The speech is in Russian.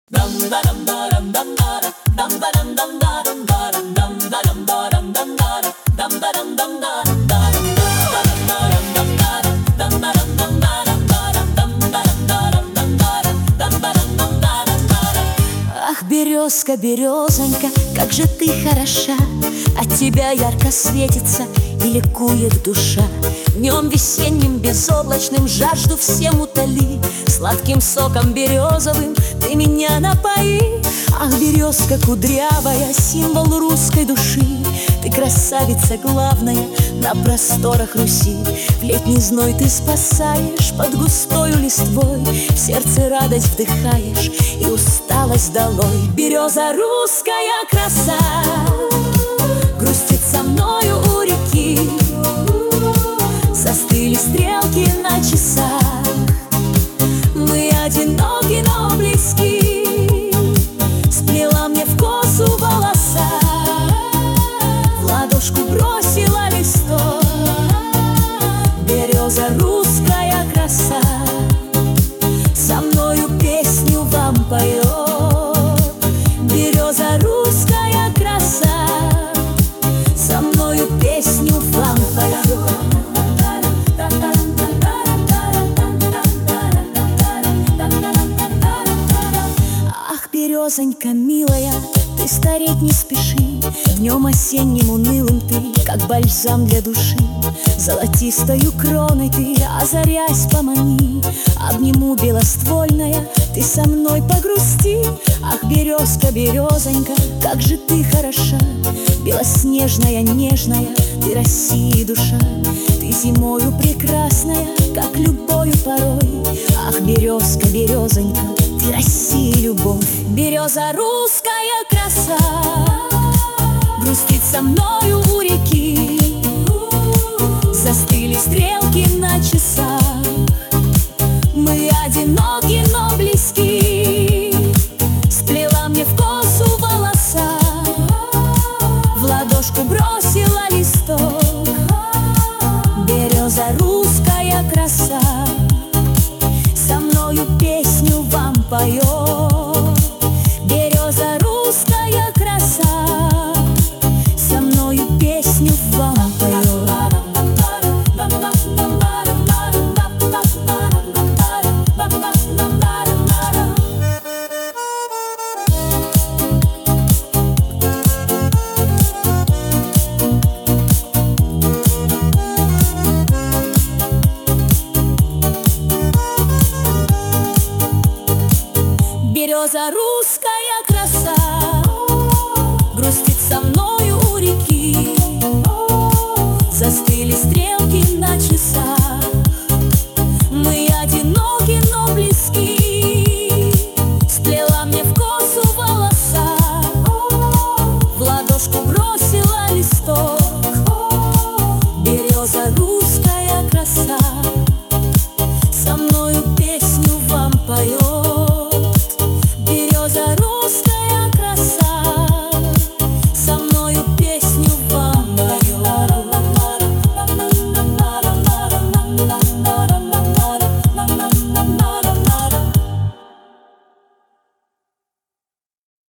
Ах, березка, березонька, как же ты хороша, от тебя ярко светится и ликует душа. Днем весенним безоблачным жажду всем утоли, сладким соком березовым ты меня напои. Ах, березка кудрявая, символ русской души, ты красавица главная на просторах Руси. В летний зной ты спасаешь под густою листвой, в сердце радость вдыхаешь и усталость долой. Береза русская краса грустит со мною у реки, застыли стрелки на часах, мы одиноки, но близки. Сплела мне в косу волоса, в ладошку бросила листок. Береза русская краса со мною песню вам поет. Береза русская краса со мною песню вам поет. Ах, березонька милая, ты стареть не спеши, днем осенним унылым ты, как бальзам для души. Золотистою кроной ты, озарясь, помани, обниму белоствольная, ты со мной погрусти. Ах, березка, березонька, как же ты хороша, белоснежная, нежная, ты России душа. Ты зимою прекрасная, как любою порой. Ах, березка, березонька, ты России любовь. Береза русская краса грустит со мною у реки, застыли стрелки на часах, мы одиноки, но близки. Сплела мне в косу волоса, в ладошку бросила листок. Береза русская краса со мною песню вам поет. Береза русская краса со мною песню вам поет. Береза русская краса грустит со мною у реки, застыли стрелки на часах, мы одиноки, но близки. Сплела мне в косу волоса, в ладошку бросила листок. Береза